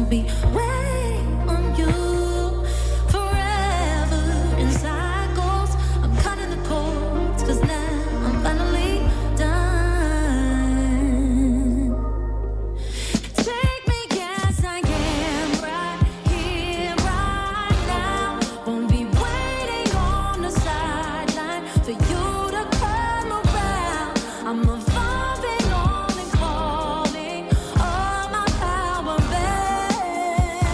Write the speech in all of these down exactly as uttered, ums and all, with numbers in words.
be waiting on you forever in cycles. I'm cutting the cords, cause now I'm finally done. Take me as I am right here, right now. Won't be waiting on the sideline for you to come around. I'm evolving on and calling all my power back.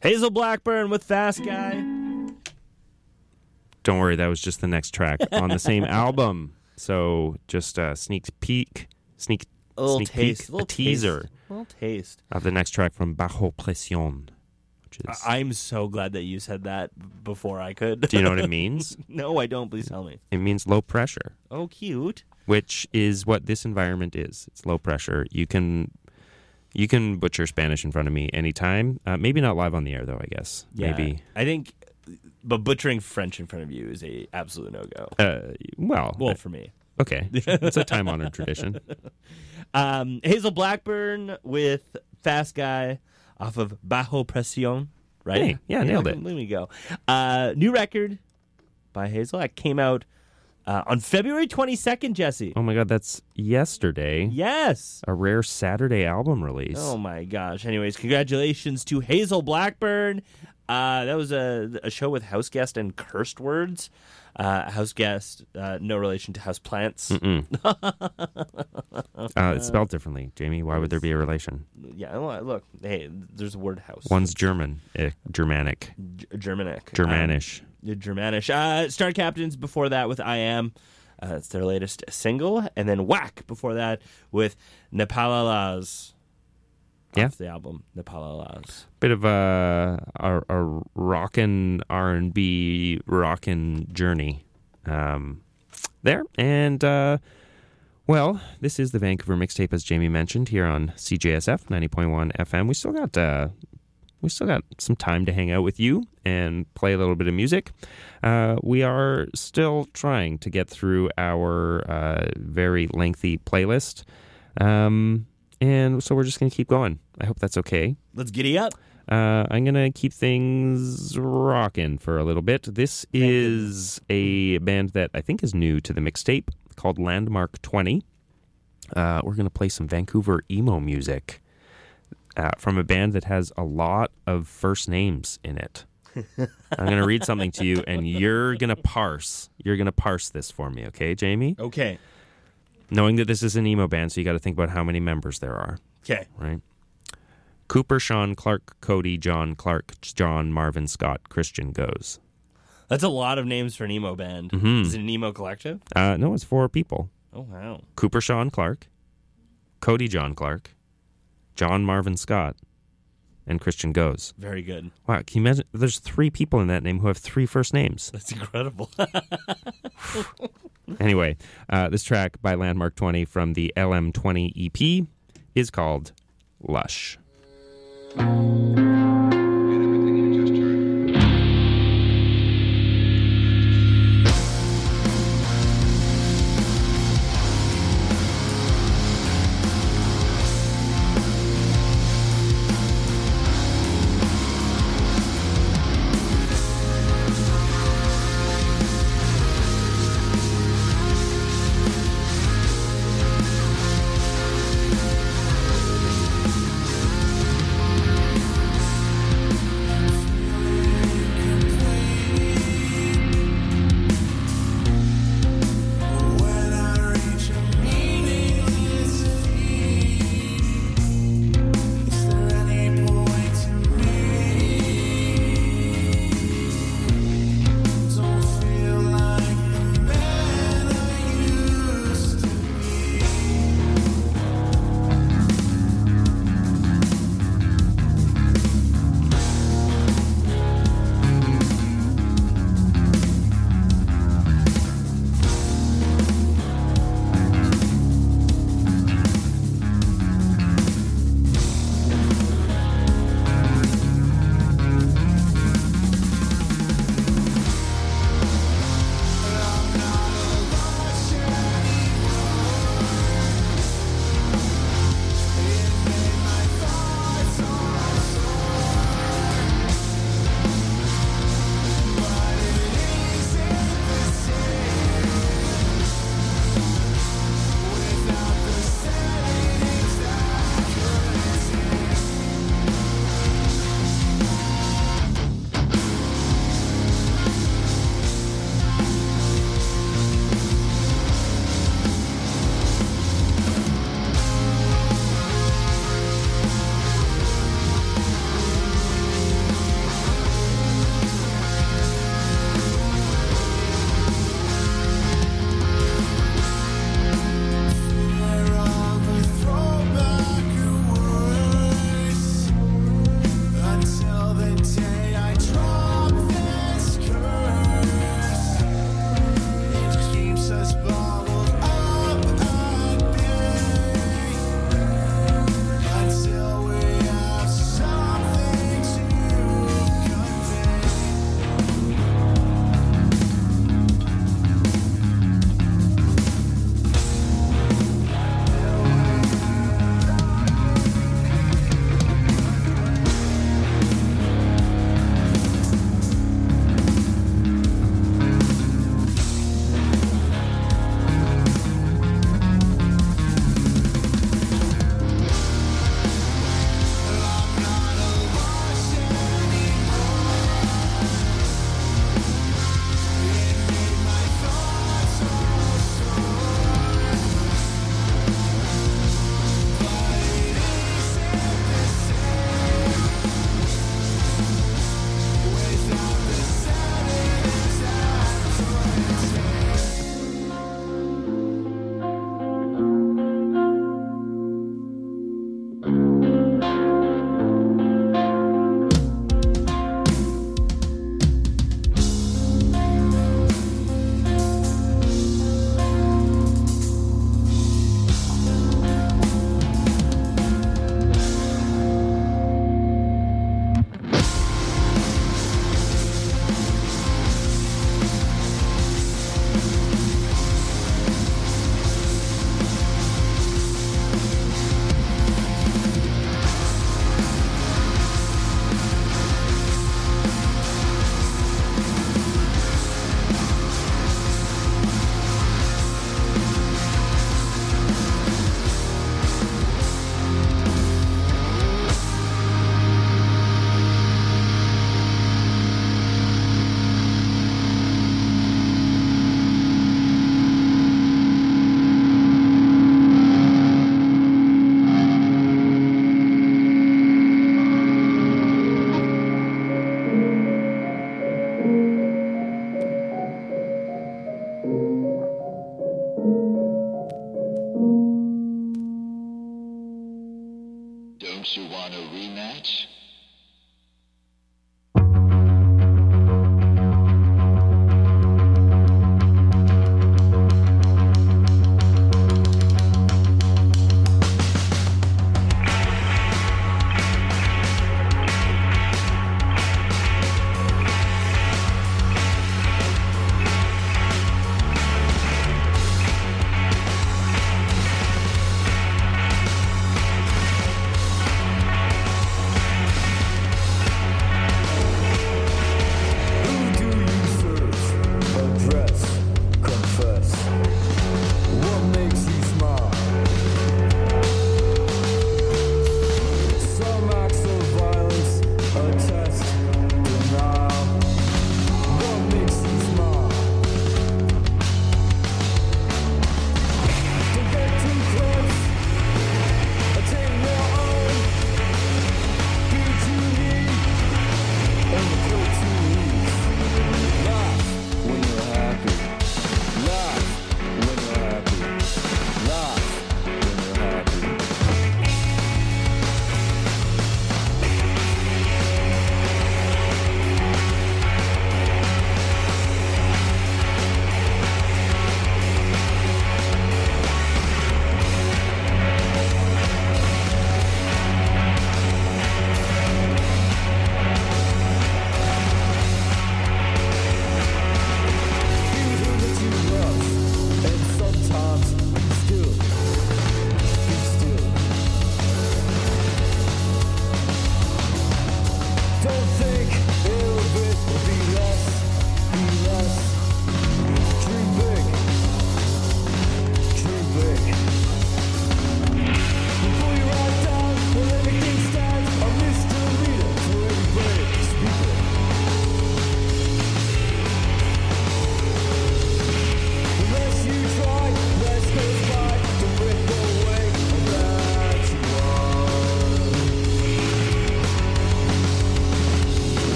Hazel Blackburn with Fast Guy. Don't worry, that was just the next track on the same album. So just a sneak peek, sneak, A little sneak taste, peek, a little a teaser taste, a little taste. of the next track from Bajo Presión. Which is, I- I'm so glad that you said that before I could. do you know what it means? No, I don't. Please tell me. It means low pressure, Oh, cute. which is what this environment is. It's low pressure. You can you can butcher Spanish in front of me anytime. Uh, maybe not live on the air, though, I guess. Yeah, Maybe. I think, but butchering French in front of you is a absolute no go. Uh, well, Well, for me. okay. It's a time-honored tradition. Um, Hazel Blackburn with Fast Guy off of Bajo Presión, right? Hey, yeah, nailed it. Let me go. Uh, new record by Hazel. That came out uh, on February twenty-second, Jesse. Oh, my God, that's yesterday. Yes. A rare Saturday album release. Oh, my gosh. Anyways, congratulations to Hazel Blackburn. Uh, that was a, a show with house guest and cursed words. Uh, house guest, uh, no relation to house plants. Uh, it's spelled differently, Jamie. Why would there be a relation? Yeah, well, look, hey, there's a word house. One's German, eh, Germanic, G- Germanic. Germanish. Um, Germanish. Uh, Star Captains before that with I Am. Uh, it's their latest single. And then Whack before that with Nepalalas. Yeah. Off the album, Nepalalas. Bit of a a, a rockin' R and B rockin' journey um, there, and uh, well, this is the Vancouver mixtape, as Jamie mentioned, here on C J S F ninety point one F M. We still got uh, we still got some time to hang out with you and play a little bit of music. Uh, we are still trying to get through our uh, very lengthy playlist. Um, And so we're just going to keep going. I hope that's okay. Let's giddy up. Uh, I'm going to keep things rocking for a little bit. This is a band that I think is new to the mixtape called Landmark twenty. Uh, we're going to play some Vancouver emo music uh, from a band that has a lot of first names in it. I'm going to read something to you, and you're going to parse. You're going to parse this for me, okay, Jamie? Okay. Knowing that this is an emo band, so you got to think about how many members there are. Okay. Right? Cooper, Sean, Clark, Cody, John, Clark, John, Marvin, Scott, Christian goes. That's a lot of names for an emo band. Mhm. Is it an emo collective? Uh, no, it's four people. Oh, wow. Cooper, Sean, Clark, Cody, John, Clark, John, Marvin, Scott, and Christian goes. Very good. Wow, can you imagine? There's three people in that name who have three first names. That's incredible. Anyway, uh, this track by Landmark twenty from the L M twenty E P is called Lush. Thank Don't you want a rematch?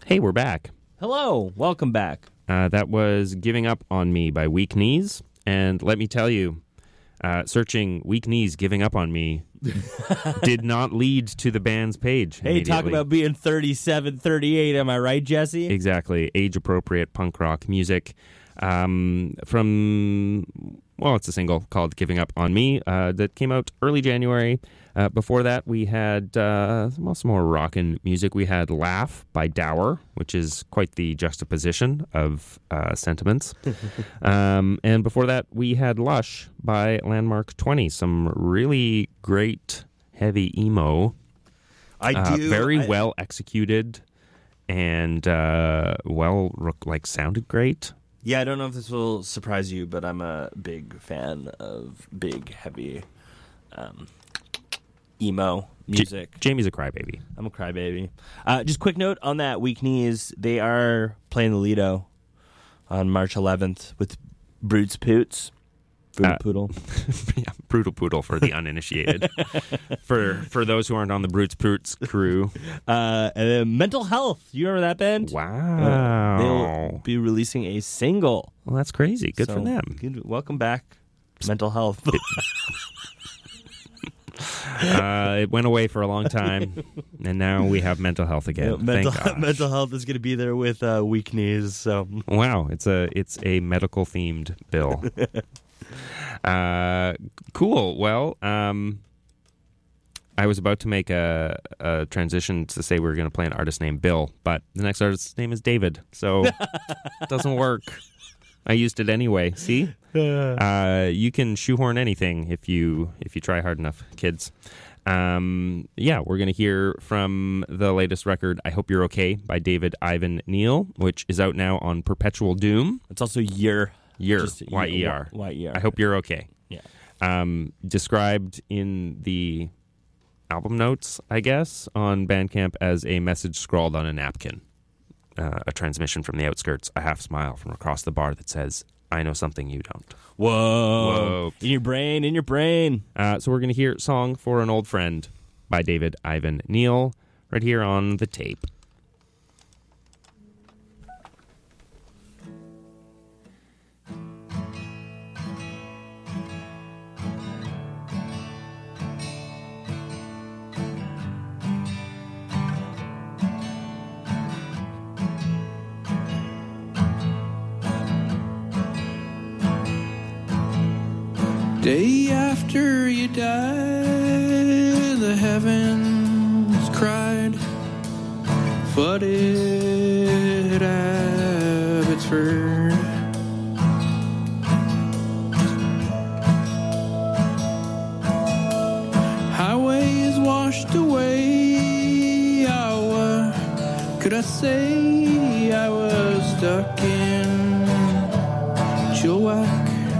Hey, we're back. Hello, welcome back. Uh, that was Giving Up on Me by Weak Knees. And let me tell you, uh, searching Weak Knees Giving Up on Me did not lead to the band's page. Hey, talk immediately. about being thirty-seven, thirty-eight. Am I right, Jesse? Exactly. Age-appropriate punk rock music. Um, from, well, it's a single called Giving Up on Me uh, that came out early January. Uh, before that, we had uh, well, some more rockin' music. We had Laugh by Dower, which is quite the juxtaposition of uh, sentiments. um, and before that, we had Lush by Landmark twenty, some really great heavy emo. I Uh, do. very I- well executed and uh, well, like, sounded great. Yeah, I don't know if this will surprise you, but I'm a big fan of big, heavy um, emo music. J- Jamie's a crybaby. I'm a crybaby. Uh, just quick note on that, Weak Knees, they are playing the Lido on March eleventh with Brutes Poots. Brutal Uh, Poodle. Yeah, Brutal Poodle for the uninitiated. for for those who aren't on the Brutes Poots crew. Uh, and then Mental Health. You remember that band? Wow. They'll be releasing a single. Well, that's crazy. Good So, for them. good- welcome back, Mental Health. Uh, it went away for a long time, and now we have mental health again. mental, Thank gosh. mental Health is going to be there with uh, Weak Knees. So Wow, it's a it's a medical themed bill. uh, cool. Well, um, I was about to make a, a transition to say we were going to play an artist named Bill, but the next artist's name is David, so it doesn't work. I used it anyway. See, uh, you can shoehorn anything if you if you try hard enough, kids. Um, yeah, we're gonna hear from the latest record, "I Hope You're Okay" by David Ivan Neal, which is out now on Perpetual Doom. it's also year. Year, Just Y E R. Y E R. I hope you're okay. Yeah. Um, described in the album notes, I guess, on Bandcamp as a message scrawled on a napkin. Uh, a transmission from the outskirts, a half smile from across the bar that says, "I know something you don't." Whoa. Whoa. In your brain, in your brain. Uh, so we're going to hear "Song for an Old Friend" by David Ivan Neal right here on the tape. Day after you died, the heavens cried, flooded Abbotsford. Highways washed away. Oh, what could I say? I was stuck in Chilliwack.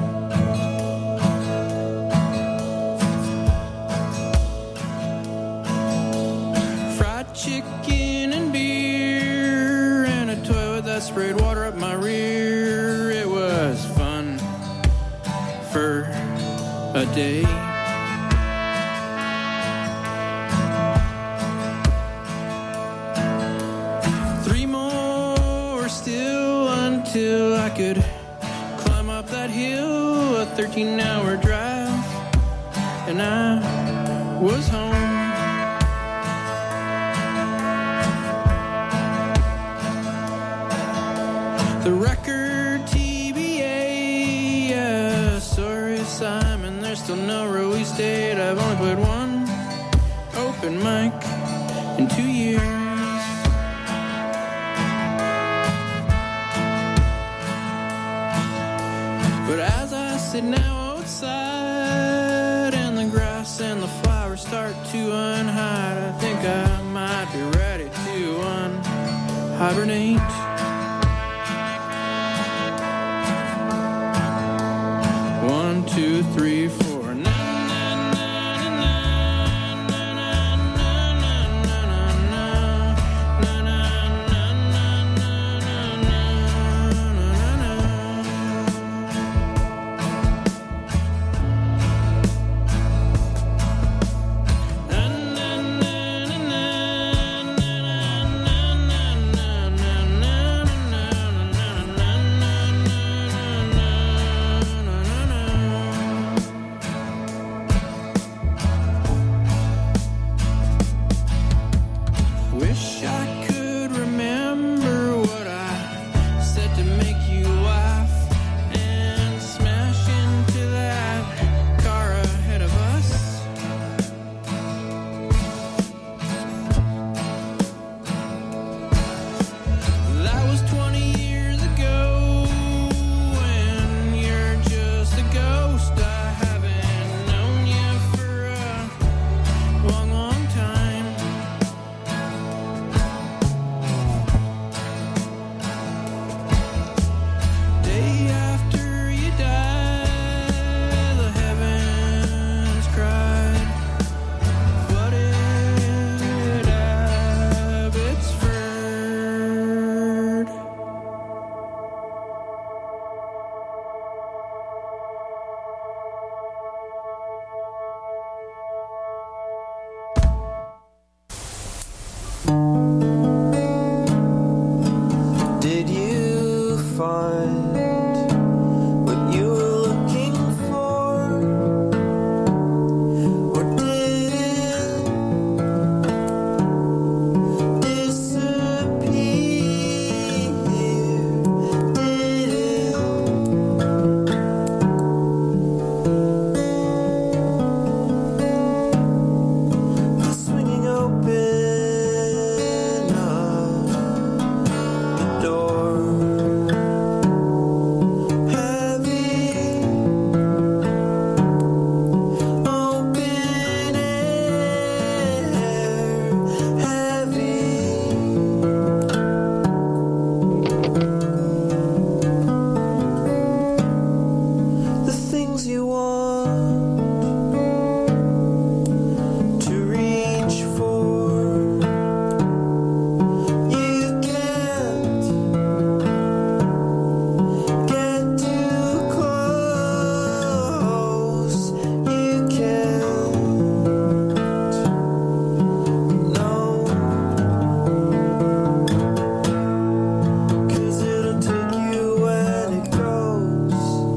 Fried chicken and beer and a toilet that sprayed water up my rear. It was fun for a day. Three more still until I could climb up that hill, a thirteen hour drive, and I was home. The record T B A, yeah, sorry Simon, there's still no release date. I've only played one open mic in two years. But as I sit now outside and the grass and the flowers start to unhide, I think I might be ready to unhibernate. One, two, three, four. Na, na, na, na, na, na, na, na, na, na, na. Na, na, na, na, na, na, na, na, na, na. wish I could remember what I said to make you laugh and smash into that car ahead of us. That was twenty years ago, and you're just a ghost. I haven't known you for a long, long time. Day after you die, the heavens cried, but it Abbotsford. Did you find what you were looking for? Or did it disappear? Did it? The swinging open of the door, heavy, open air, heavy. The things you want to reach for, you can't get too close. You can't, no, 'cause it'll take you when it goes.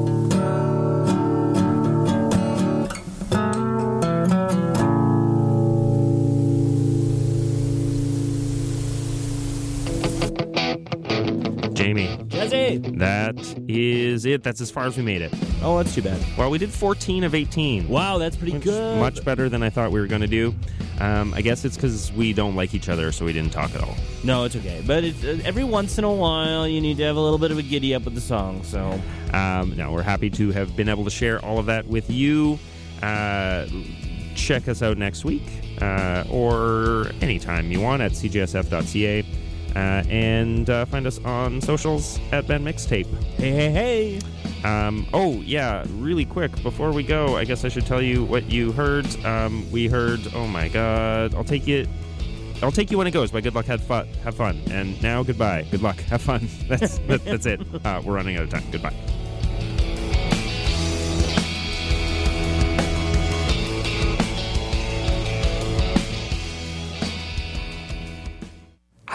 Jamie, Jesse. that is it. That's as far as we made it. Oh, that's too bad. Well, we did fourteen of eighteen. Wow, that's pretty Which is good. Much better than I thought we were going to do. Um, I guess it's because we don't like each other, so we didn't talk at all. No, it's okay. But it's, uh, every once in a while, you need to have a little bit of a giddy up with the song. So Um, no, we're happy to have been able to share all of that with you. Uh, check us out next week uh, or anytime you want at c g s f dot c a. Uh, and uh, find us on socials at Ben Mixtape. hey, hey, hey. Um, oh, yeah, really quick, before we go, I guess I should tell you what you heard. Um, we heard, oh my god, I'll take you... I'll take you when it goes, but good luck, have fun, have fun. And now, goodbye. Good luck, have fun. That's, that, that's it. Uh, we're running out of time. Goodbye.